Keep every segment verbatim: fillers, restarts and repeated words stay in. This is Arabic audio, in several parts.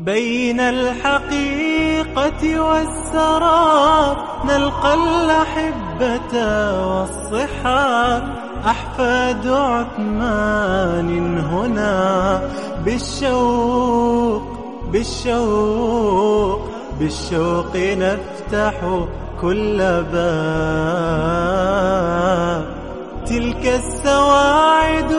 بين الحقيقة والسراب نلقى الأحبة والصحاب، أحفاد عثمان هنا بالشوق بالشوق بالشوق نفتح كل باب. تلك السواعد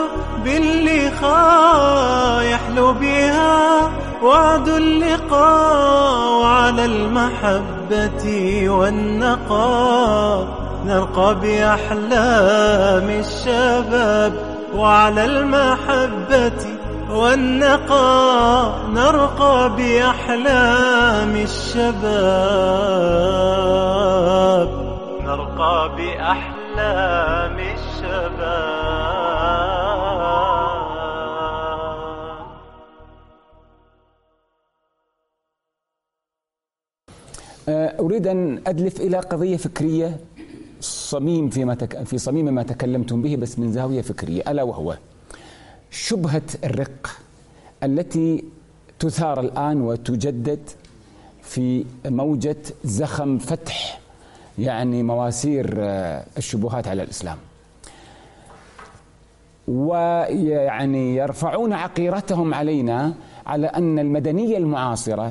باللقاء يحلو بها وعد اللقاء، وعلى المحبة والنقاء نرقى بأحلام الشباب، وعلى المحبة والنقاء نرقى بأحلام الشباب، نرقى بأحلام الشباب. أريد أن أدلف إلى قضية فكرية صميم فيما تك... في صميم ما تكلمتم به، بس من زاوية فكرية، ألا وهو شبهة الرق التي تثار الآن وتجدد في موجة زخم فتح يعني مواسير الشبهات على الإسلام، ويعني يرفعون عقيرتهم علينا على أن المدنية المعاصرة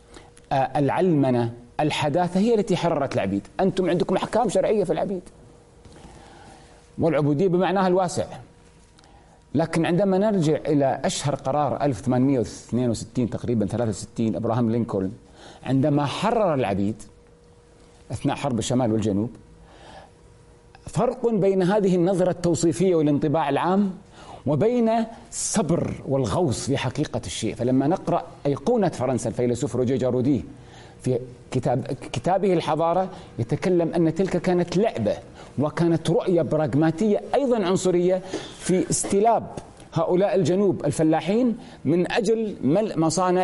العلمنة الحداثة هي التي حررت العبيد. أنتم عندكم أحكام شرعية في العبيد والعبودية بمعناها الواسع، لكن عندما نرجع إلى أشهر قرار ألف وثمانمئة واثنين وستين تقريبا ثلاثة وستين إبراهام لينكولن عندما حرر العبيد أثناء حرب الشمال والجنوب، فرق بين هذه النظرة التوصيفية والانطباع العام وبين الصبر والغوص في حقيقة الشيء. فلما نقرأ أيقونة فرنسا الفيلسوف روجيه جارودي في كتاب كتابه الحضارة يتكلم أن تلك كانت لعبة وكانت رؤية براغماتية أيضا عنصرية في استلاب هؤلاء الجنوب الفلاحين من أجل ملء مصانع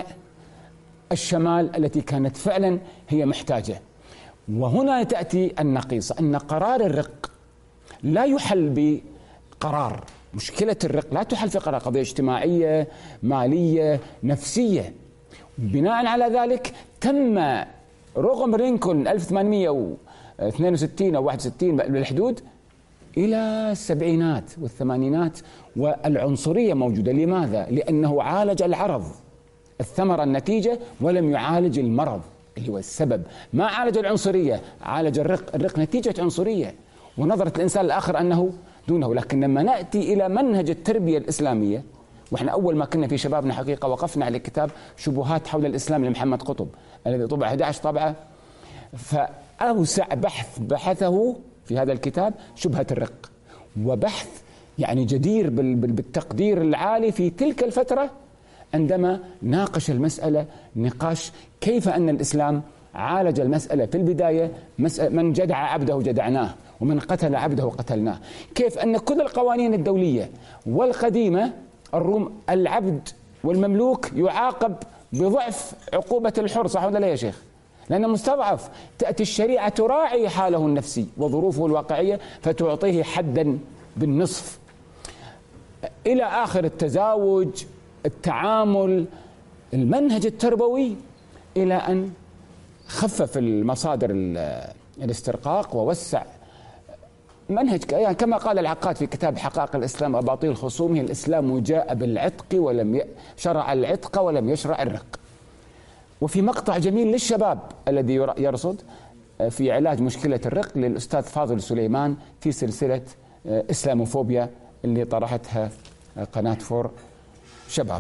الشمال التي كانت فعلا هي محتاجة. وهنا تأتي النقيصة، أن قرار الرق لا يحل بقرار. مشكلة الرق لا تحل في قرار، قضية اجتماعية مالية نفسية. بناء على ذلك تم رغم لينكولن ألف وثمانمئة واثنين وستين أو واحد وستين بالحدود إلى السبعينات والثمانينات والعنصرية موجودة. لماذا؟ لأنه عالج العرض، الثمرة النتيجة، ولم يعالج المرض اللي هو السبب. ما عالج العنصرية، عالج الرق. الرق نتيجة عنصرية ونظرة الإنسان الآخر أنه دونه. لكن لما نأتي إلى منهج التربية الإسلامية، وإحنا أول ما كنا في شبابنا حقيقة وقفنا على كتاب شبهات حول الإسلام لمحمد قطب الذي طبع أحد عشر طبعة، فأوسع بحث بحثه في هذا الكتاب شبهة الرق، وبحث يعني جدير بالتقدير العالي في تلك الفترة عندما ناقش المسألة نقاش كيف أن الإسلام عالج المسألة في البداية. من جدع عبده جدعناه، ومن قتل عبده قتلناه. كيف أن كل القوانين الدولية والقديمة الروم العبد والمملوك يعاقب بضعف عقوبة الحر، صح ولا لا يا شيخ؟ لأنه مستضعف. تأتي الشريعة تراعي حاله النفسي وظروفه الواقعية فتعطيه حدا بالنصف، إلى آخر التزاوج، التعامل، المنهج التربوي، إلى أن خفف المصادر الاسترقاق ووسع منهج. يعني كما قال العقاد في كتاب حقائق الإسلام وأباطيل خصومه: الإسلام جاء بالعتق ولم شرع العتق ولم يشرع الرق. وفي مقطع جميل للشباب الذي يرصد في علاج مشكلة الرق للأستاذ فاضل سليمان في سلسلة إسلاموفوبيا اللي طرحتها قناة فور شباب.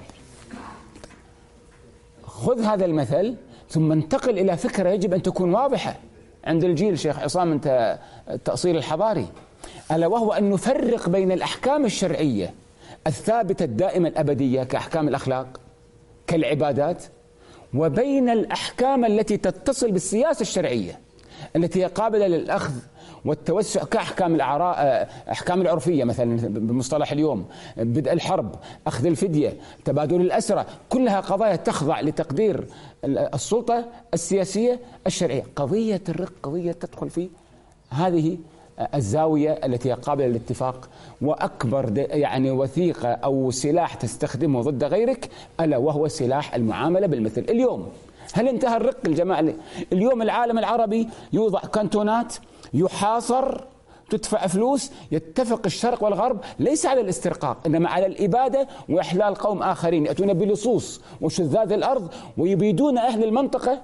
خذ هذا المثل ثم انتقل إلى فكرة يجب أن تكون واضحة عند الجيل، شيخ عصام أنت التأصيل الحضاري، ألا وهو أن نفرق بين الأحكام الشرعية الثابتة الدائمة الأبدية كأحكام الأخلاق كالعبادات، وبين الأحكام التي تتصل بالسياسة الشرعية التي هي قابلة للأخذ والتوسع كأحكام الأعراء، أحكام العرفية مثلا بمصطلح اليوم، بدء الحرب، أخذ الفدية، تبادل الأسرى، كلها قضايا تخضع لتقدير السلطة السياسية الشرعية. قضية الرق قضية تدخل في هذه الزاوية التي هي قابلة للاتفاق، وأكبر يعني وثيقة أو سلاح تستخدمه ضد غيرك ألا وهو سلاح المعاملة بالمثل. اليوم هل انتهى الرق الجماعة؟ اليوم العالم العربي يوضع كانتونات، يحاصر، تدفع فلوس، يتفق الشرق والغرب ليس على الاسترقاق إنما على الإبادة وإحلال قوم آخرين يأتون بلصوص وشذاذ الأرض ويبيدون أهل المنطقة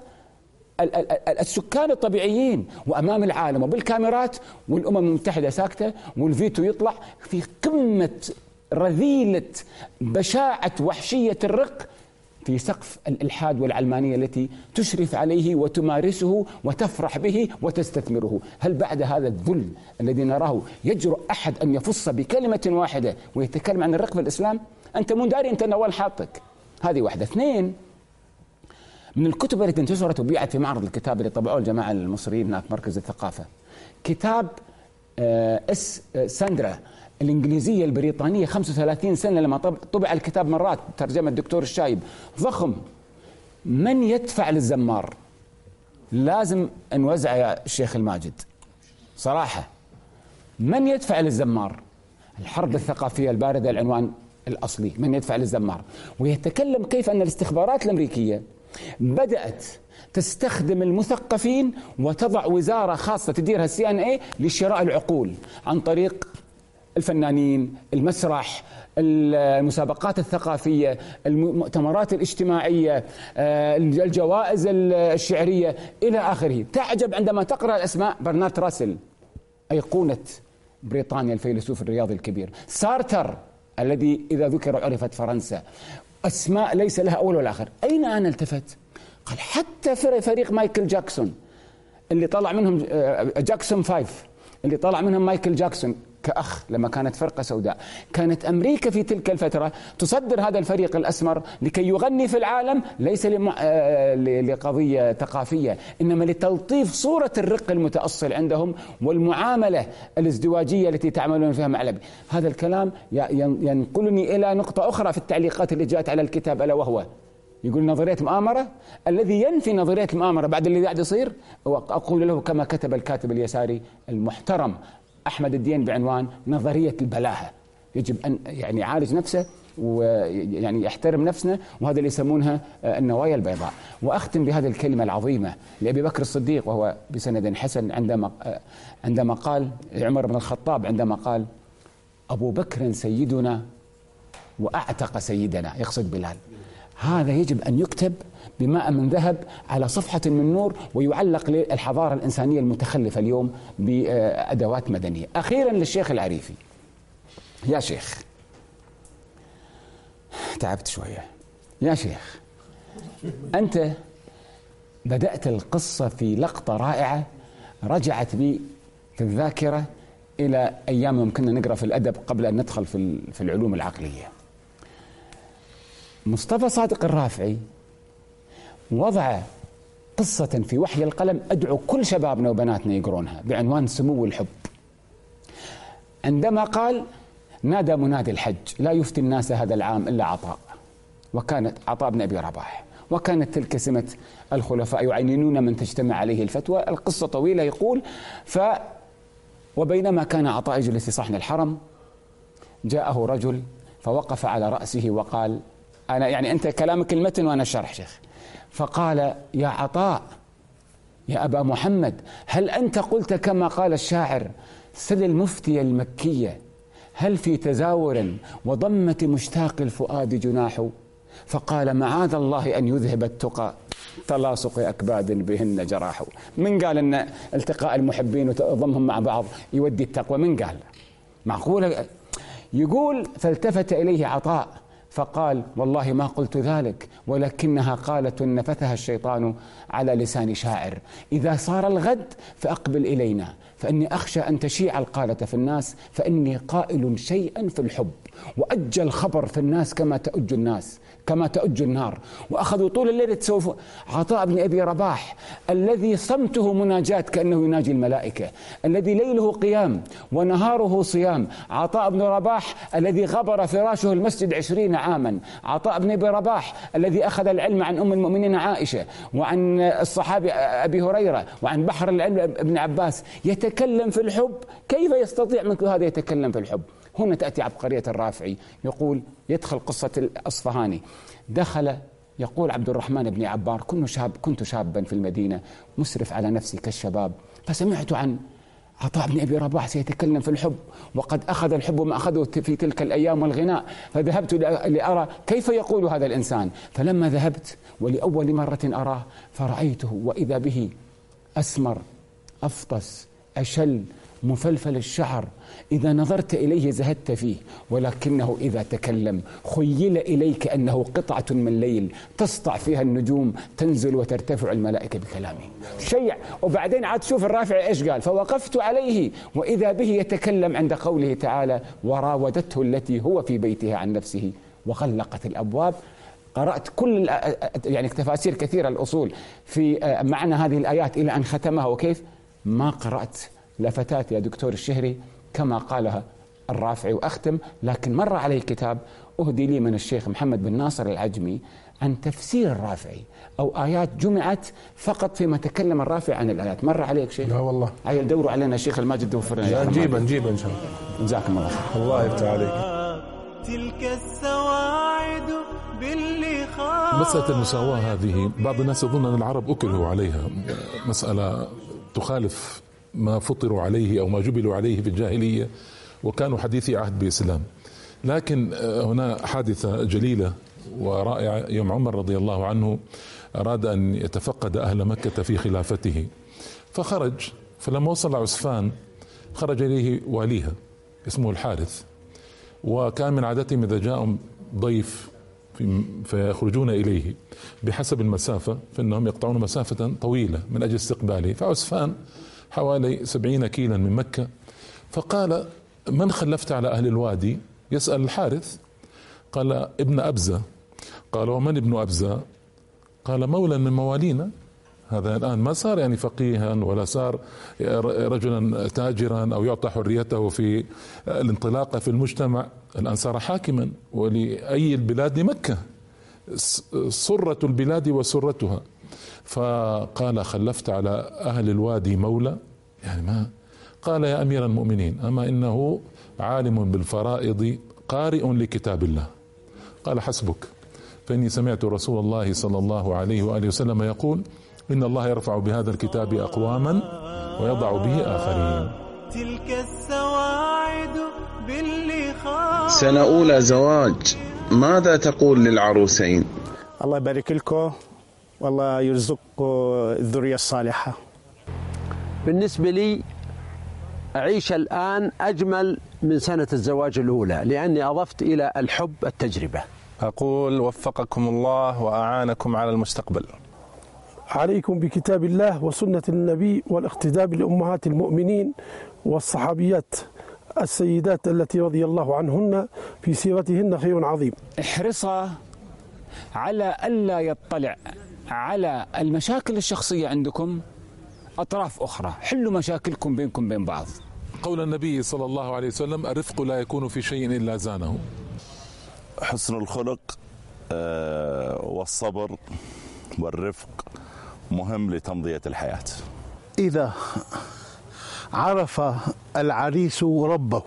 السكان الطبيعيين، وأمام العالم وبالكاميرات، والأمم المتحدة ساكتة والفيتو يطلع في قمة رذيلة بشاعة وحشية الرق في سقف الإلحاد والعلمانية التي تشرف عليه وتمارسه وتفرح به وتستثمره. هل بعد هذا الذل الذي نراه يجرؤ أحد أن يفص بكلمة واحدة ويتكلم عن الرق في الإسلام؟ أنت منداري، أنت نوال حاطك. هذه واحدة. اثنين، من الكتب التي انتشرت وبيعت في معرض الكتاب اللي طبعوه الجماعة المصريين هناك مركز الثقافة، كتاب اس ساندرا الإنجليزية البريطانية، خمسة وثلاثين سنة لما طبع الكتاب مرات، ترجمة الدكتور الشايب، ضخم. من يدفع للزمار؟ لازم نوزع يا الشيخ الماجد صراحة. من يدفع للزمار؟ الحرب الثقافية الباردة العنوان الأصلي، من يدفع للزمار. ويتكلم كيف أن الاستخبارات الأمريكية بدأت تستخدم المثقفين وتضع وزارة خاصة تديرها السي ان اي لشراء العقول عن طريق الفنانين، المسرح، المسابقات الثقافية، المؤتمرات الاجتماعية، الجوائز الشعرية إلى آخره. تعجب عندما تقرأ الأسماء: برنارد راسل أيقونة بريطانيا الفيلسوف الرياضي الكبير، سارتر الذي إذا ذكر عرفت فرنسا، أسماء ليس لها أول ولا آخر. أين أنا التفت؟ قال حتى فريق مايكل جاكسون اللي طلع منهم جاكسون فايف، اللي طلع منهم مايكل جاكسون كأخ لما كانت فرقة سوداء، كانت أمريكا في تلك الفترة تصدر هذا الفريق الأسمر لكي يغني في العالم، ليس لقضية ثقافية إنما لتلطيف صورة الرق المتأصل عندهم والمعاملة الازدواجية التي تعملون فيها مع الأبي. هذا الكلام ينقلني إلى نقطة أخرى في التعليقات اللي جاءت على الكتاب، ألا وهو يقول نظرية مؤامرة. الذي ينفي نظرية المؤامرة بعد اللي قاعد يصير أقول له كما كتب الكاتب اليساري المحترم أحمد الدين بعنوان نظرية البلاهة. يجب أن يعني يعالج نفسه ويعني يحترم نفسنا، وهذا اللي يسمونها النوايا البيضاء. وأختم بهذه الكلمة العظيمة لأبي بكر الصديق وهو بسند حسن عندما عندما قال عمر بن الخطاب عندما قال: أبو بكر سيدنا وأعتق سيدنا، يقصد بلال. هذا يجب أن يكتب بماء من ذهب على صفحة من نور ويعلق للحضارة الإنسانية المتخلفة اليوم بأدوات مدنية. أخيرا للشيخ العريفي. يا شيخ، تعبت شوية. يا شيخ، أنت بدأت القصة في لقطة رائعة رجعت بي في الذاكرة إلى أيام يمكننا نقرأ في الأدب قبل أن ندخل في العلوم العقلية. مصطفى صادق الرافعي وضع قصة في وحي القلم أدعو كل شبابنا وبناتنا يقرونها بعنوان سمو الحب، عندما قال: نادى منادي الحج لا يفتي الناس هذا العام إلا عطاء، وكانت عطاء بن أبي رباح، وكانت تلك سمة الخلفاء يعينون من تجتمع عليه الفتوى. القصة طويلة. يقول: ف وبينما كان عطاء يجلس في صحن الحرم جاءه رجل فوقف على رأسه وقال: أنا يعني أنت كلامك المتن وأنا الشرح شيخ. فقال: يا عطاء، يا أبا محمد، هل أنت قلت كما قال الشاعر: سل المفتي المكية هل في تزاور وضمة مشتاق الفؤاد جناح؟ فقال: معاذ الله أن يذهب التقى تلاصق أكباد بهن جراح. من قال أن التقاء المحبين وضمهم مع بعض يودي التقوى؟ من قال؟ معقولة؟ يقول: فالتفت إليه عطاء فقال: والله ما قلت ذلك، ولكنها قالت نفثها الشيطان على لسان شاعر. إذا صار الغد فأقبل إلينا، فإني أخشى أن تشيع القالة في الناس، فإني قائل شيئا في الحب، وأجى الخبر في الناس كما تأج الناس كما تأج النار. وأخذوا طول الليل تسوف. عطاء بن أبي رباح الذي صمته مناجاة كأنه يناجي الملائكة، الذي ليله قيام ونهاره صيام. عطاء بن رباح الذي غبر فراشه المسجد عشرين عاما. عطاء بن أبي رباح الذي أخذ العلم عن أم المؤمنين عائشة وعن الصحابي أبي هريرة وعن بحر العلم ابن عباس. يتكلم يتكلم في الحب، كيف يستطيع مثل هذا يتكلم في الحب؟ هنا تأتي عبقرية الرافعي، يقول يدخل قصة الأصفهاني. دخل يقول عبد الرحمن بن عبار: كنت شاب كنت شابا في المدينة مسرف على نفسي كالشباب، فسمعت عن عطاء بن أبي رباح سيتكلم في الحب، وقد أخذ الحب ما أخذه في تلك الأيام والغناء، فذهبت لأرى كيف يقول هذا الإنسان. فلما ذهبت ولأول مرة أراه فرأيته وإذا به أسمر أفطس أشل مفلفل الشعر، إذا نظرت إليه زهدت فيه، ولكنه إذا تكلم خيل إليك أنه قطعة من ليل تسطع فيها النجوم تنزل وترتفع الملائكة بكلامه. شيع. وبعدين عاد شوف الرافع إيش قال: فوقفت عليه وإذا به يتكلم عند قوله تعالى: وراودته التي هو في بيتها عن نفسه وغلقت الأبواب. قرأت كل يعني تفاسير كثيرة الأصول في معنى هذه الآيات إلى أن ختمها، وكيف ما قرأت لفتات يا دكتور الشهري كما قالها الرافعي. وأختم، لكن مر علي كتاب أهدي لي من الشيخ محمد بن ناصر العجمي عن تفسير الرافعي، أو آيات جمعت فقط فيما تكلم الرافعي عن الآيات. مر عليك شيخ؟ لا والله. عيل دوروا علينا الشيخ الماجد وفرنا. نجيبه نجيبه إن شاء الله. جزاكم الله خير. الله يفتح عليك. تلك السواعد باللي خاف. مسألة المساواة هذه بعض الناس يظن أن العرب أكلوا عليها، مسألة تخالف ما فطروا عليه أو ما جبلوا عليه في الجاهلية، وكانوا حديثي عهد بالإسلام. لكن هنا حادثة جليلة ورائعة. يوم عمر رضي الله عنه أراد أن يتفقد أهل مكة في خلافته، فخرج، فلما وصل عسفان خرج إليه واليها اسمه الحارث، وكان من عادتهم إذا جاءهم ضيف فيخرجون إليه بحسب المسافة، فإنهم يقطعون مسافة طويلة من أجل استقباله. فعسفان حوالي سبعين كيلا من مكة، فقال: من خلفت على أهل الوادي؟ يسأل الحارث. قال: ابن أبزة. قال: ومن ابن أبزة؟ قال: مولى من موالينا. هذا الآن ما صار يعني فقيها ولا صار رجلا تاجرا أو يعطى حريته في الانطلاقة في المجتمع، الآن صار حاكما، ولأي البلاد لمكة، سرة البلاد وسرتها. فقال: خلفت على أهل الوادي مولى؟ يعني ما قال: يا أمير المؤمنين، أما إنه عالم بالفرائض قارئ لكتاب الله. قال: حسبك، فإني سمعت رسول الله صلى الله عليه وآله وسلم يقول: إن الله يرفع بهذا الكتاب أقواما ويضع به آخرين. تلك السواعد باللي خاف. سنة أولى زواج، ماذا تقول للعروسين؟ الله يبارك لكم والله يرزقكم الذرية الصالحة. بالنسبة لي أعيش الآن أجمل من سنة الزواج الأولى، لأني أضفت إلى الحب التجربة. أقول: وفقكم الله وأعانكم على المستقبل. عليكم بكتاب الله وسنة النبي والاقتداء بأمهات المؤمنين والصحابيات السيدات التي رضي الله عنهن في سيرتهن خير عظيم. احرصا على ألا يطلع على المشاكل الشخصية عندكم أطراف أخرى، حلوا مشاكلكم بينكم بين بعض. قول النبي صلى الله عليه وسلم: الرفق لا يكون في شيء إلا زانه. حسن الخلق والصبر والرفق مهم لتمضية الحياة. إذا عرف العريس ربه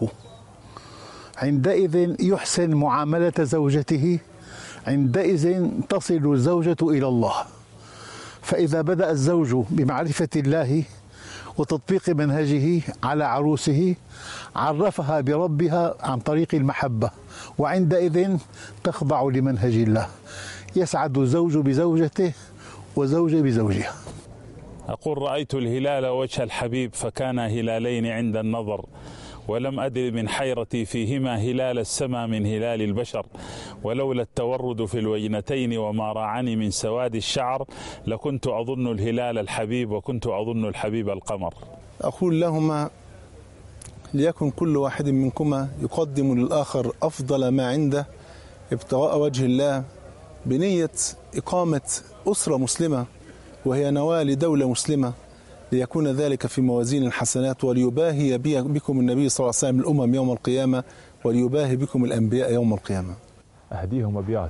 عندئذ يحسن معاملة زوجته، عندئذ تصل الزوجة إلى الله. فإذا بدأ الزوج بمعرفة الله وتطبيق منهجه على عروسه عرفها بربها عن طريق المحبة، وعندئذ تخضع لمنهج الله. يسعد الزوج بزوجته وزوجة بزوجها. أقول: رأيت الهلال وجه الحبيب فكان هلالين عند النظر، ولم أدر من حيرتي فيهما هلال السماء من هلال البشر، ولولا التورد في الوجنتين وما راعني من سواد الشعر لكنت أظن الهلال الحبيب وكنت أظن الحبيب القمر. أقول لهما: ليكن كل واحد منكما يقدم للآخر أفضل ما عنده ابتغاء وجه الله، بنية إقامة أسرة مسلمة وهي نواة لدولة مسلمة، ليكون ذلك في موازين الحسنات، وليباهي بكم النبي صلى الله عليه وسلم الأمم يوم القيامة، وليباهي بكم الأنبياء يوم القيامة. أهديهم أبيات،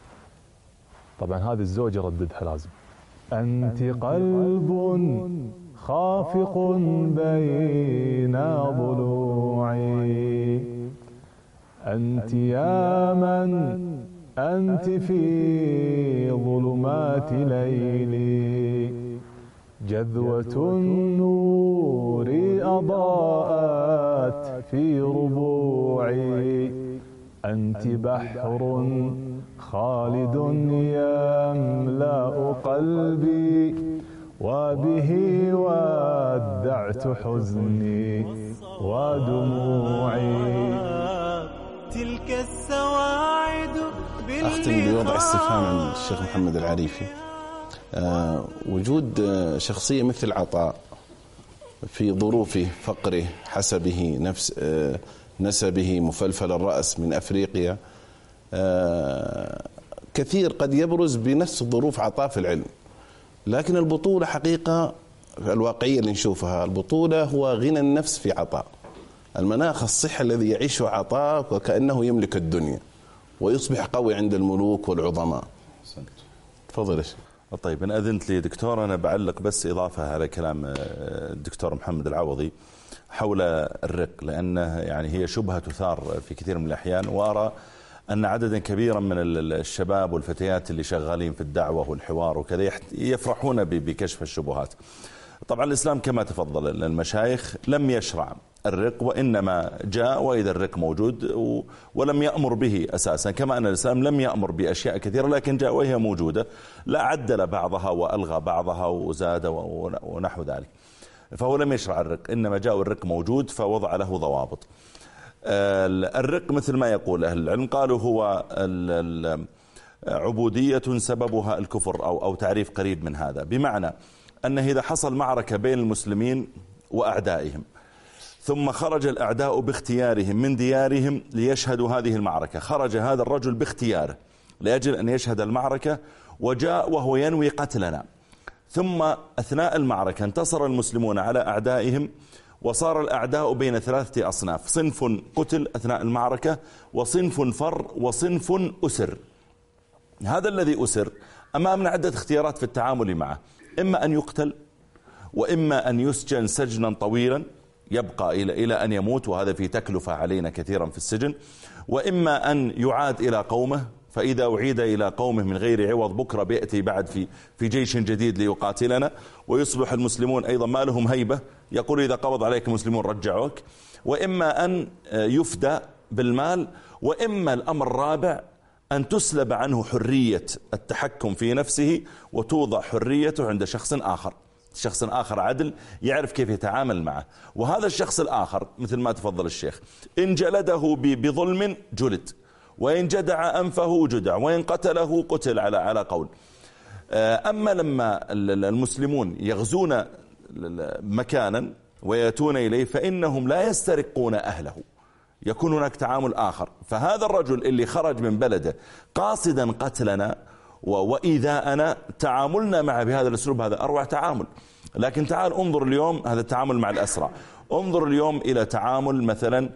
طبعا هذه الزوجة رددها لازم. أنت قلب خافق بين ضلوعي. أنت يا من أنت في ظلمات ليلي، جذوة النور أضاءت في ربوعي. أنت بحر خالد يملأ قلبي، وبه ودعت حزني ودموعي. تلك السواعد أختم بوضع استفهام عن الشيخ محمد العريفي. أه وجود شخصية مثل عطاء في ظروف فقره، حسبه، نفس أه نسبه، مفلفل الرأس من أفريقيا، أه كثير قد يبرز بنفس ظروف عطاء في العلم. لكن البطولة حقيقة الواقعية اللي نشوفها، البطولة هو غنى النفس في عطاء، المناخ الصحة الذي يعيشه عطاء وكأنه يملك الدنيا ويصبح قوي عند الملوك والعظماء. تفضل يا شيخ. طيب إن أذنت لي دكتور، أنا بعلق بس إضافة على كلام الدكتور محمد العوضي حول الرق، لأنه يعني هي شبهة تثار في كثير من الأحيان، وأرى أن عددا كبيرا من الشباب والفتيات اللي شغالين في الدعوة والحوار وكذا يفرحون بكشف الشبهات. طبعا الإسلام كما تفضل المشايخ لم يشرع الرق، وإنما جاء وإذا الرق موجود ولم يأمر به أساسا، كما أن الإسلام لم يأمر بأشياء كثيرة لكن جاء وهي موجودة، لا عدل بعضها وألغى بعضها وزاد ونحو ذلك. فهو لم يشرع الرق، إنما جاء الرق موجود فوضع له ضوابط. الرق مثل ما يقول أهل العلم، قالوا هو عبودية سببها الكفر أو أو تعريف قريب من هذا، بمعنى أنه إذا حصل معركة بين المسلمين وأعدائهم ثم خرج الأعداء باختيارهم من ديارهم ليشهدوا هذه المعركة، خرج هذا الرجل باختياره لأجل أن يشهد المعركة وجاء وهو ينوي قتلنا، ثم أثناء المعركة انتصر المسلمون على أعدائهم وصار الأعداء بين ثلاثة أصناف، صنف قتل أثناء المعركة وصنف فر وصنف أسر. هذا الذي أسر أمامنا عدة اختيارات في التعامل معه، إما أن يقتل، وإما أن يسجن سجنا طويلا يبقى إلى إلى أن يموت، وهذا في تكلفة علينا كثيرا في السجن، وإما أن يعاد إلى قومه، فإذا أعيد إلى قومه من غير عوض بكرة بيأتي بعد في في جيش جديد ليقاتلنا، ويصبح المسلمون أيضا ما لهم هيبة، يقول إذا قبض عليك المسلمون رجعوك، وإما أن يفدى بالمال، وإما الأمر الرابع أن تسلب عنه حرية التحكم في نفسه وتوضع حريته عند شخص آخر، شخص آخر عدل يعرف كيف يتعامل معه. وهذا الشخص الآخر مثل ما تفضل الشيخ، إن جلده بظلم جلد، وإن جدع أنفه جدع، وإن قتله قتل على على قول. أما لما المسلمون يغزون مكانا ويأتون إليه فإنهم لا يسترقون أهله، يكون هناك تعامل آخر. فهذا الرجل اللي خرج من بلده قاصدا قتلنا وإيذاءنا، تعاملنا معه بهذا الأسلوب هذا أروع تعامل. لكن تعال انظر اليوم هذا التعامل مع الأسرى، انظر اليوم إلى تعامل مثلا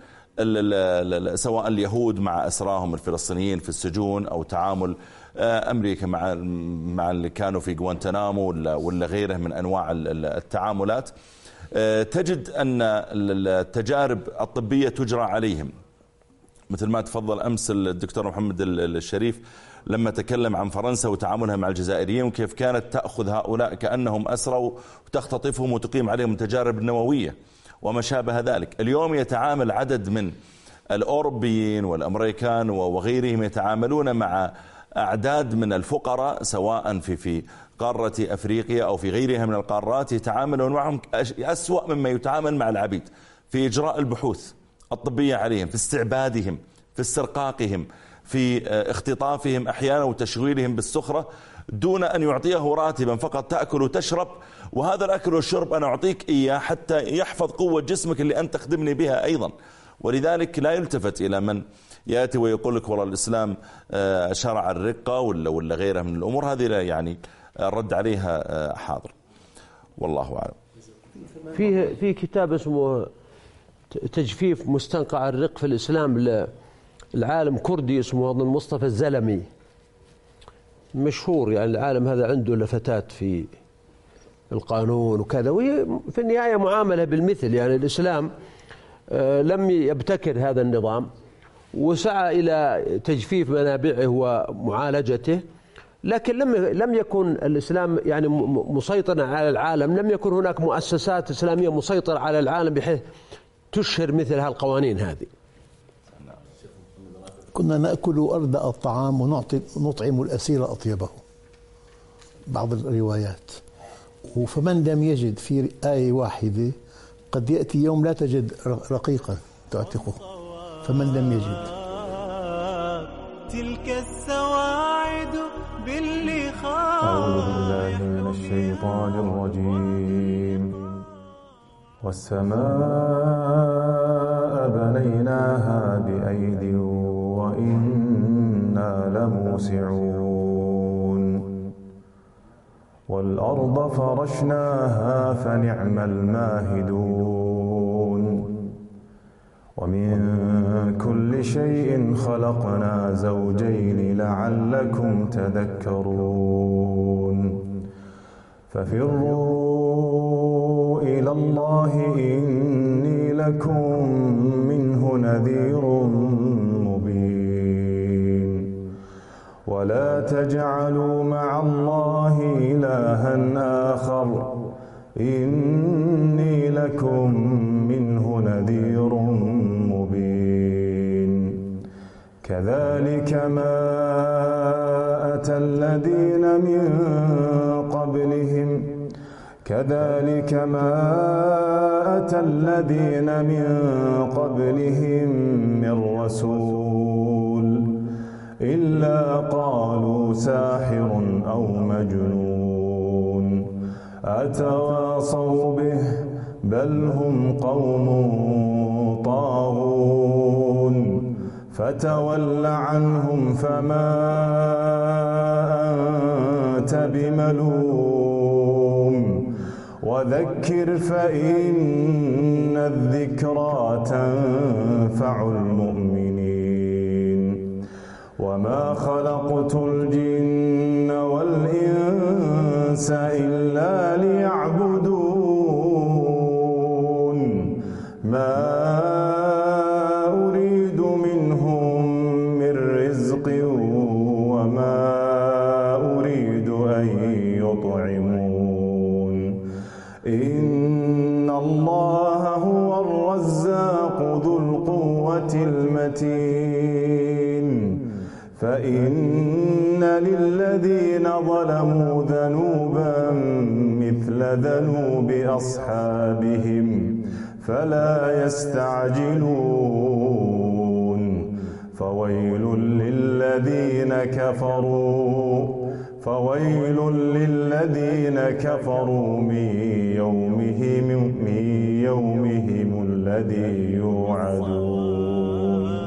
سواء اليهود مع أسراهم الفلسطينيين في السجون، أو تعامل أمريكا مع مع اللي كانوا في غوانتنامو ولا ولا غيره من أنواع التعاملات. تجد أن التجارب الطبية تجرى عليهم، مثل ما تفضل أمس الدكتور محمد الشريف لما تكلم عن فرنسا وتعاملها مع الجزائريين، وكيف كانت تأخذ هؤلاء كأنهم أسرى وتختطفهم وتقيم عليهم التجارب النووية وما شابه ذلك. اليوم يتعامل عدد من الأوروبيين والأمريكان وغيرهم يتعاملون مع أعداد من الفقراء سواء في في قارة أفريقيا أو في غيرها من القارات، يتعاملون معهم أسوأ مما يتعامل مع العبيد في إجراء البحوث الطبية عليهم، في استعبادهم، في استرقاقهم، في اختطافهم أحيانا وتشغيلهم بالسخرة دون أن يعطيه راتبا، فقط تأكل وتشرب، وهذا الأكل والشرب أنا أعطيك إياه حتى يحفظ قوة جسمك اللي أنت تخدمني بها أيضا. ولذلك لا يلتفت إلى من يأتي ويقول لك والله الإسلام شرع الرقة ولا ولا غيرها من الأمور هذه، لا يعني الرد عليها حاضر، والله أعلم. فيه في كتاب اسمه تجفيف مستنقع الرق في الإسلام للعالم كردي اسمه أظن مصطفى الزلمي، مشهور يعني العالم هذا عنده لفتات في القانون وكذا، وهي في النهاية معاملة بالمثل. يعني الإسلام لم يبتكر هذا النظام وسعى إلى تجفيف منابعه ومعالجته، لكن لم لم يكن الإسلام يعني مسيطرا على العالم، لم يكن هناك مؤسسات إسلامية مسيطرة على العالم بحيث تشهر مثل هالقوانين هذه. كنا نأكل أردأ الطعام ونعطي نطعم الأسير أطيبه، بعض الروايات. فمن لم يجد في آية واحدة قد يأتي يوم لا تجد رقيقا تعتقه، فمن لم يجد. تلك السواعد باللقاء. أعوذ بالله من الشيطان الرجيم. والسماء بنيناها بأيد وإنا لموسعون. والأرض فرشناها فنعم الماهدون. ومن كل شيء خلقنا زوجين لعلكم تذكرون. ففروا إلى الله إني لكم منه نذير مبين. ولا تجعلوا مع الله إلها آخر إني لكم منه نذير مبين. كذلك ما أتى الذين من قبلهم كذلك ما أتى الذين من قبلهم من رسول إلا قالوا ساحر أو مجنون أتواصوا به بل هم قوم طاغون. فتول عنهم فما أنت بملوم وذكر فإن الذكرى تنفع المؤمنين. وما خلقت الجن والإنس إلا ليعبدون. ما أريد منهم من رزق وما أريد أن يطعمون. إن الله هو الرزاق ذو القوة المتين. فإن للذين ظلموا ذنوبا مثل ذنوب أصحابهم فلا يستعجلون. فويل للذين كفروا فويل للذين كفروا من يومهم من يومهم الذي يوعدون.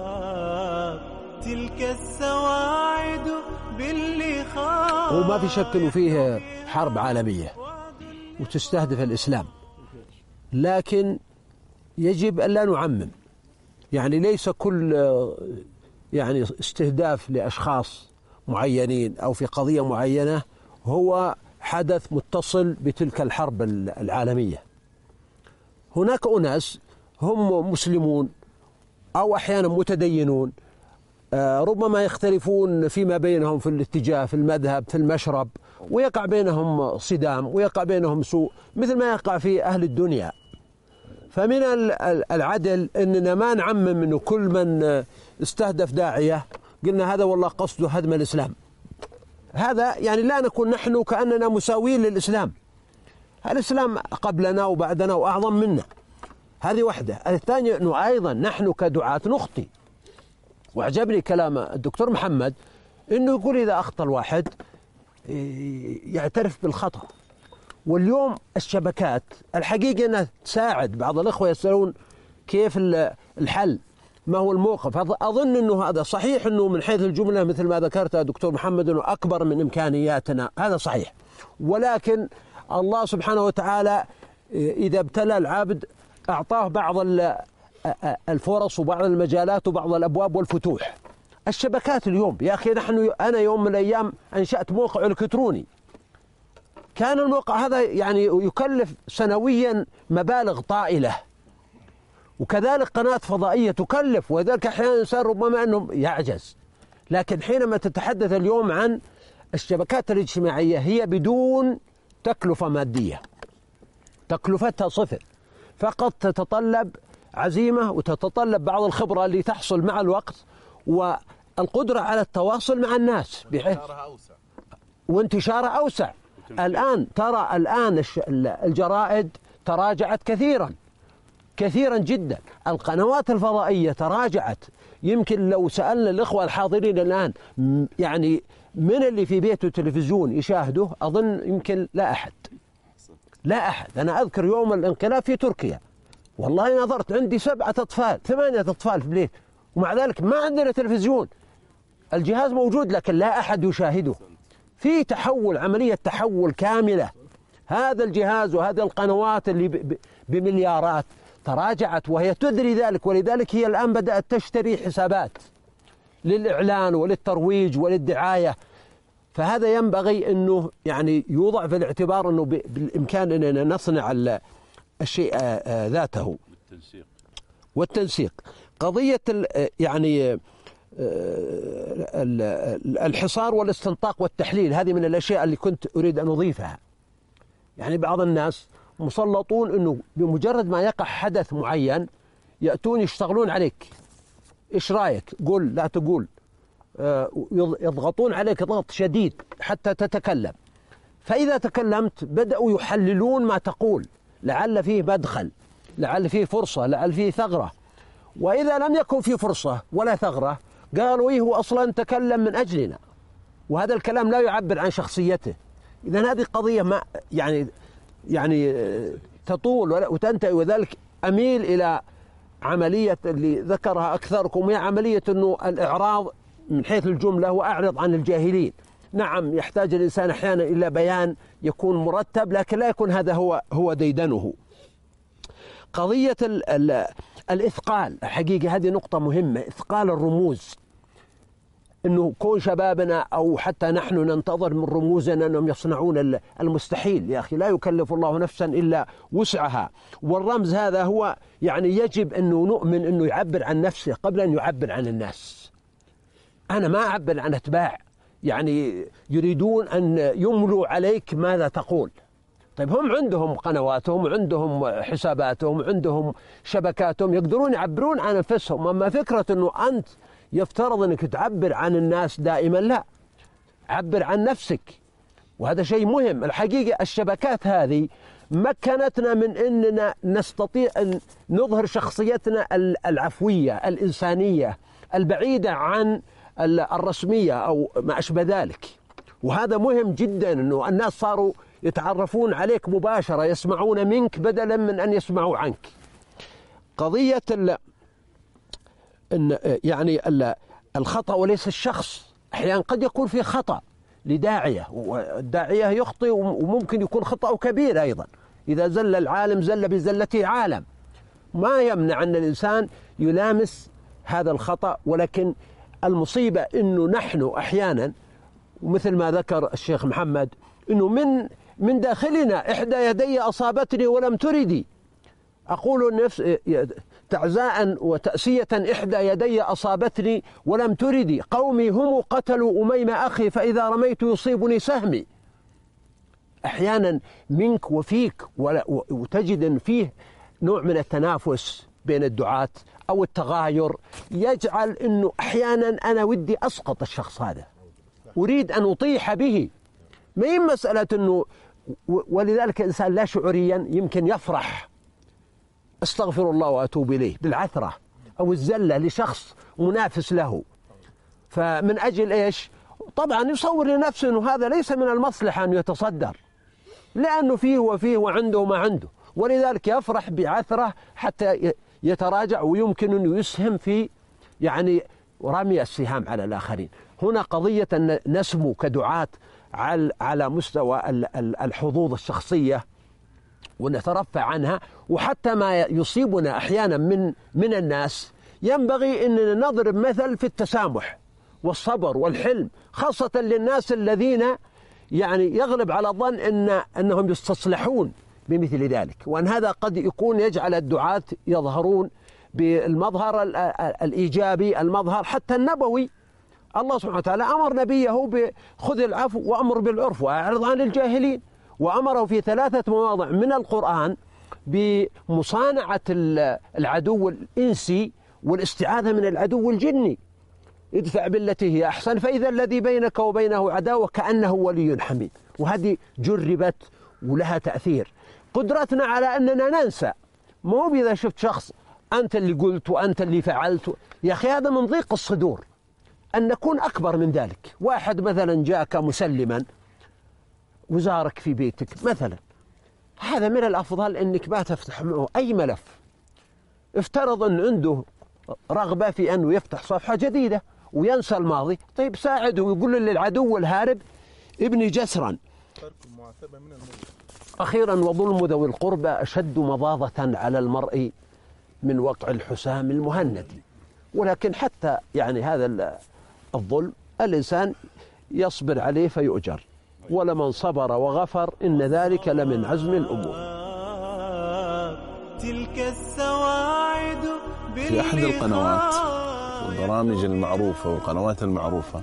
تلك السواعد باللقاء. وما في شك انه فيه حرب عالمية وتستهدف الإسلام، لكن يجب أن لا نعمم. يعني ليس كل يعني استهداف لأشخاص معينين أو في قضية معينة هو حدث متصل بتلك الحرب العالمية. هناك أناس هم مسلمون أو أحيانا متدينون، ربما يختلفون فيما بينهم في الاتجاه، في المذهب، في المشرب، ويقع بينهم صدام ويقع بينهم سوء مثل ما يقع في أهل الدنيا. فمن العدل أننا ما نعمم أنه كل من استهدف داعية قلنا هذا والله قصده هدم الإسلام. هذا يعني لا نكون نحن كأننا مساوين للإسلام. الإسلام قبلنا وبعدنا وأعظم منا، هذه واحدة. الثانية أنه أيضا نحن كدعاة نخطي. وأعجبني كلام الدكتور محمد أنه يقول إذا أخطأ الواحد يعترف بالخطأ. واليوم الشبكات الحقيقة أنها تساعد. بعض الأخوة يسألون كيف الحل، ما هو الموقف. أظن أنه هذا صحيح، أنه من حيث الجملة مثل ما ذكرت دكتور محمد أنه أكبر من إمكانياتنا، هذا صحيح. ولكن الله سبحانه وتعالى إذا ابتلى العبد أعطاه بعض الفرص وبعض المجالات وبعض الأبواب والفتوح. الشبكات اليوم يا أخي، نحن أنا يوم من الأيام أنشأت موقع إلكتروني كان الموقع هذا يعني يكلف سنويا مبالغ طائلة، وكذلك قناة فضائية تكلف، وذلك أحيانا الإنسان ربما أنه يعجز. لكن حينما تتحدث اليوم عن الشبكات الاجتماعية هي بدون تكلفة مادية، تكلفتها صفر، فقط تتطلب عزيمة وتتطلب بعض الخبرة اللي تحصل مع الوقت والقدرة على التواصل مع الناس بحيث وانتشارها أوسع. الآن ترى الآن الجرائد تراجعت كثيرا كثيرا جدا، القنوات الفضائية تراجعت. يمكن لو سألنا الإخوة الحاضرين الآن يعني من اللي في بيته تلفزيون يشاهده، أظن يمكن لا أحد لا أحد. أنا أذكر يوم الانقلاب في تركيا والله نظرت عندي سبعة أطفال ثمانية أطفال في البيت، ومع ذلك ما عندنا تلفزيون، الجهاز موجود لكن لا أحد يشاهده. في تحول، عملية تحول كاملة. هذا الجهاز وهذه القنوات اللي بمليارات تراجعت وهي تدري ذلك، ولذلك هي الآن بدأت تشتري حسابات للإعلان وللترويج وللدعاية. فهذا ينبغي أنه يعني يوضع في الاعتبار أنه بالإمكان أننا نصنع الشيء ذاته والتنسيق والتنسيق. قضية يعني الحصار والاستنطاق والتحليل هذه من الأشياء اللي كنت أريد أن أضيفها. يعني بعض الناس مسلطون أنه بمجرد ما يقع حدث معين يأتون يشتغلون عليك، إيش رأيك؟ قل لا تقول، يضغطون عليك ضغط شديد حتى تتكلم. فإذا تكلمت بدأوا يحللون ما تقول، لعل فيه مدخل، لعل فيه فرصة، لعل فيه ثغرة. وإذا لم يكن فيه فرصة ولا ثغرة قالوا إيه هو أصلا تكلم من أجلنا، وهذا الكلام لا يعبر عن شخصيته. إذن هذه قضية ما يعني يعني تطول وتنتهي. وذلك أميل إلى عملية اللي ذكرها أكثركم، هي عملية أنه الإعراض من حيث الجملة وأعرض عن الجاهلين. نعم يحتاج الإنسان أحيانا إلى بيان يكون مرتب، لكن لا يكون هذا هو هو ديدنه. قضية ال ال الإثقال، حقيقة هذه نقطة مهمة، إثقال الرموز. أنه كون شبابنا أو حتى نحن ننتظر من رموزنا أنهم يصنعون المستحيل. يا أخي لا يكلف الله نفسا إلا وسعها، والرمز هذا هو يعني يجب أنه نؤمن أنه يعبر عن نفسه قبل أن يعبر عن الناس. أنا ما أعبر عن أتباع يعني يريدون أن يملوا عليك ماذا تقول. طيب هم عندهم قنواتهم، عندهم حساباتهم، عندهم شبكاتهم، يقدرون يعبرون عن أنفسهم. أما فكرة أنه أنت يفترض أنك تعبر عن الناس دائما، لا، عبر عن نفسك، وهذا شيء مهم. الحقيقة الشبكات هذه مكنتنا من أننا نستطيع أن نظهر شخصيتنا العفوية الإنسانية البعيدة عن الرسمية أو ما أشبه ذلك. وهذا مهم جدا، أنه الناس صاروا يتعرفون عليك مباشرة، يسمعون منك بدلا من أن يسمعوا عنك. قضية ال إن يعني الخطأ وليس الشخص. أحيانا قد يكون في خطأ لداعية، والداعية يخطئ وممكن يكون خطأه كبير أيضا. إذا زل العالم زل بزلته عالم، ما يمنع أن الإنسان يلامس هذا الخطأ. ولكن المصيبة أنه نحن أحيانا، ومثل ما ذكر الشيخ محمد، أنه من من داخلنا إحدى يدي أصابتني ولم تردي. أقول النفس تعزاء وتأسية إحدى يدي أصابتني ولم تردي، قومي هم قتلوا أميم أخي فإذا رميت يصيبني سهمي. أحيانا منك وفيك، وتجد أن فيه نوع من التنافس بين الدعاة أو التغاير يجعل أنه أحيانا أنا ودي أسقط الشخص هذا، أريد أن أطيح به. ما هي مسألة أنه، ولذلك الإنسان لا شعوريا يمكن يفرح استغفر الله وأتوب إليه بالعثرة أو الزلة لشخص منافس له، فمن أجل إيش؟ طبعا يصور لنفسه أنه هذا ليس من المصلحة أن يتصدر، لأنه فيه وفيه وعنده ما عنده، ولذلك يفرح بعثرة حتى يتراجع ويمكن أن يسهم في يعني رمي السهام على الآخرين. هنا قضية أن نسمو كدعاة على مستوى الحظوظ الشخصية ونترفع عنها، وحتى ما يصيبنا أحيانا من من الناس ينبغي أننا نضرب مثل في التسامح والصبر والحلم، خاصة للناس الذين يعني يغلب على الظن أن أنهم يستصلحون بمثل ذلك، وأن هذا قد يكون يجعل الدعاة يظهرون بالمظهر الإيجابي، المظهر حتى النبوي. الله سبحانه وتعالى أمر نبيه بخذ العفو وأمر بالعرف وأعرض عن الجاهلين، وأمره في ثلاثة مواضع من القرآن بمصانعة العدو الإنسي والاستعاذة من العدو الجني. ادفع بالتي هي أحسن فإذا الذي بينك وبينه عداوة كأنه ولي حميم. وهذه جربت ولها تأثير. قدرتنا على أننا ننسى، مو إذا شفت شخص أنت اللي قلت وأنت اللي فعلت، يا أخي هذا من ضيق الصدور أن نكون أكبر من ذلك. واحد مثلا جاءك مسلما وزارك في بيتك مثلا، هذا من الأفضل أنك ما تفتح معه أي ملف. افترض أن عنده رغبة في أنه يفتح صفحة جديدة وينسى الماضي، طيب ساعده ويقول للعدو الهارب ابني جسرا. أخيرا، وظلم ذوي القربى أشد مضاضة على المرء من وقع الحسام المهند. ولكن حتى يعني هذا الظلم الإنسان يصبر عليه فيؤجر، ولمن صبر وغفر إن ذلك لمن عزم الأمور. تلك السواعد في أحد القنوات والبرامج المعروفة والقنوات المعروفة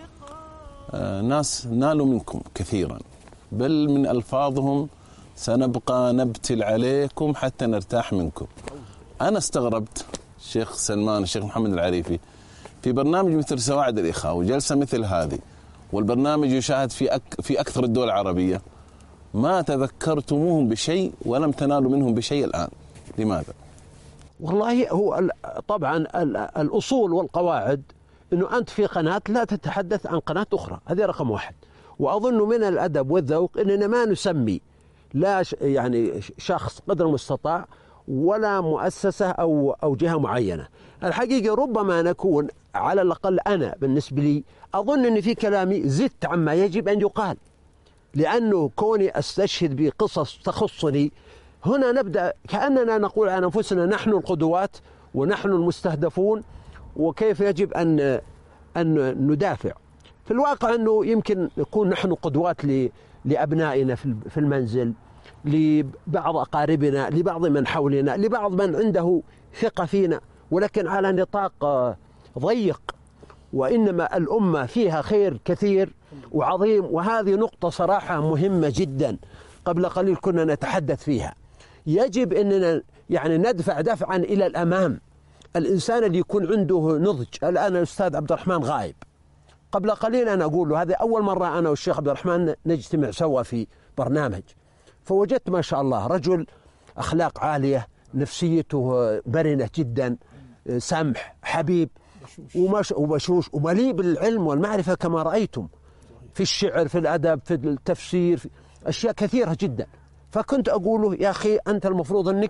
ناس نالوا منكم كثيرا، بل من ألفاظهم سنبقى نبتل عليكم حتى نرتاح منكم. أنا استغربت الشيخ سلمان الشيخ محمد العريفي في برنامج مثل سواعد الإخاء وجلسة مثل هذه، والبرنامج يشاهد في أك في أكثر الدول العربية، ما تذكرتموهم بشيء ولم تنالوا منهم بشيء الآن، لماذا؟ والله هو طبعا الأصول والقواعد أنه أنت في قناة لا تتحدث عن قناة أخرى، هذه رقم واحد. وأظن من الأدب والذوق أننا ما نسمي لا يعني شخص قدر المستطاع ولا مؤسسة أو أو جهة معينة. الحقيقة ربما نكون على الأقل أنا بالنسبة لي أظن أن في كلامي زدت عما يجب أن يقال، لأنه كوني أستشهد بقصص تخصني هنا نبدأ كأننا نقول عن أنفسنا نحن القدوات ونحن المستهدفون وكيف يجب أن أن ندافع. في الواقع أنه يمكن نكون نحن قدوات لأبنائنا في المنزل، لبعض أقاربنا، لبعض من حولنا، لبعض من عنده ثقة فينا، ولكن على نطاق ضيق. وإنما الأمة فيها خير كثير وعظيم، وهذه نقطة صراحة مهمة جدا قبل قليل كنا نتحدث فيها. يجب أننا يعني ندفع دفعا إلى الأمام. الإنسان اللي يكون عنده نضج، الآن الأستاذ عبد الرحمن غايب، قبل قليل أنا أقول له هذه أول مرة أنا والشيخ عبد الرحمن نجتمع سوا في برنامج، فوجدت ما شاء الله رجل أخلاق عالية، نفسيته مرنة جدا، سمح حبيب وبشوش ومليء بالعلم والمعرفة كما رأيتم في الشعر في الأدب في التفسير في أشياء كثيرة جدا. فكنت أقول له يا أخي أنت المفروض أنك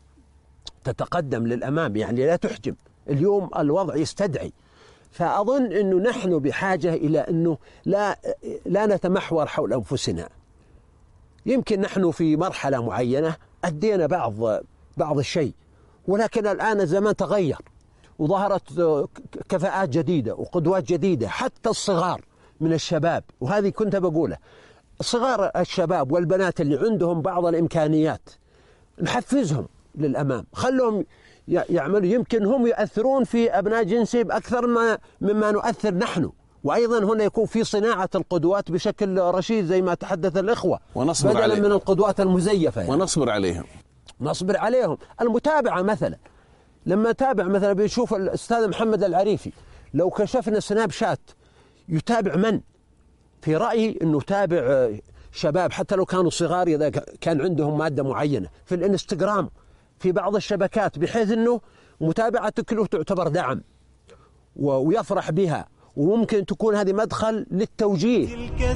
تتقدم للأمام، يعني لا تحجم. اليوم الوضع يستدعي. فأظن أنه نحن بحاجة إلى أنه لا لا نتمحور حول أنفسنا. يمكن نحن في مرحلة معينة أدينا بعض بعض الشيء، ولكن الآن الزمان تغير وظهرت كفاءات جديدة وقدوات جديدة، حتى الصغار من الشباب. وهذه كنت بقوله، صغار الشباب والبنات اللي عندهم بعض الإمكانيات نحفزهم للأمام، خلهم يعملوا، يمكن هم يؤثرون في أبناء جنسهم أكثر ما مما نؤثر نحن. وأيضا هنا يكون في صناعة القدوات بشكل رشيد زي ما تحدث الإخوة، ونصبر بدلا عليهم. من القدوات المزيفة يعني. ونصبر عليهم نصبر عليهم. المتابعة مثلا، لما تابع مثلا بنشوف الأستاذ محمد العريفي، لو كشفنا سناب شات يتابع من؟ في رأيي أنه تابع شباب حتى لو كانوا صغار إذا كان عندهم مادة معينة في الانستغرام في بعض الشبكات، بحيث أنه متابعتك له تعتبر دعم ويفرح بها، وممكن تكون هذه مدخل للتوجيه.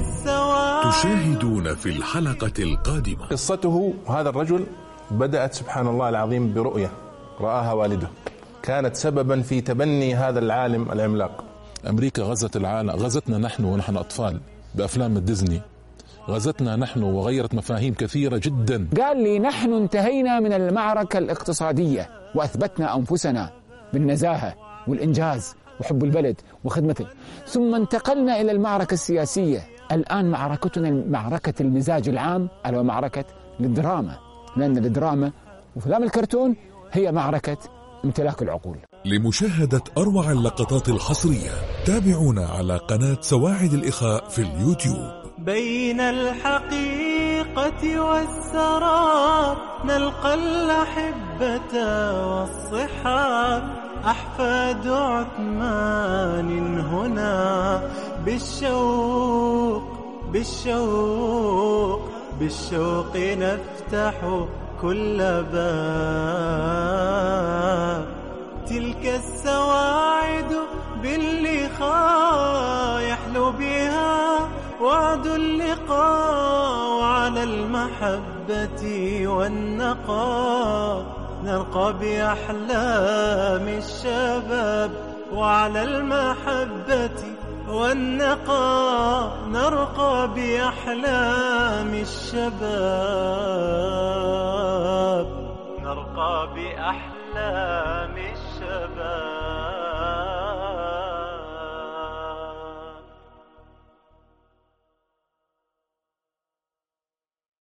تشاهدون في الحلقة القادمة قصته. هذا الرجل بدأت سبحان الله العظيم برؤية رآها والده، كانت سببا في تبني هذا العالم العملاق. أمريكا غزت العالم، غزتنا نحن ونحن أطفال بأفلام ديزني، غزتنا نحن وغيرت مفاهيم كثيرة جدا. قال لي نحن انتهينا من المعركة الاقتصادية وأثبتنا أنفسنا بالنزاهة والإنجاز وحب البلد وخدمته، ثم انتقلنا إلى المعركة السياسية الآن معركتنا معركة المزاج العام، ألا معركة الدراما، لأن الدراما وأفلام الكرتون هي معركة امتلاك العقول. لمشاهدة أروع اللقطات الحصرية تابعونا على قناة سواعد الإخاء في اليوتيوب. بين الحقيقة والسراب نلقى الأحبة والصحاب، أحفاد عثمان هنا بالشوق بالشوق بالشوق نفتح كل باب. تلك السواعد باللقاء يحلو بها وعد اللقاء، وعلى المحبة والنقاء نرقى بأحلام الشباب، وعلى المحبة والنقاء نرقى بأحلام الشباب، نرقى بأحلام